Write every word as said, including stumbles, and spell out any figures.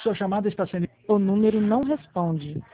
Sua chamada está sendo... O número não responde.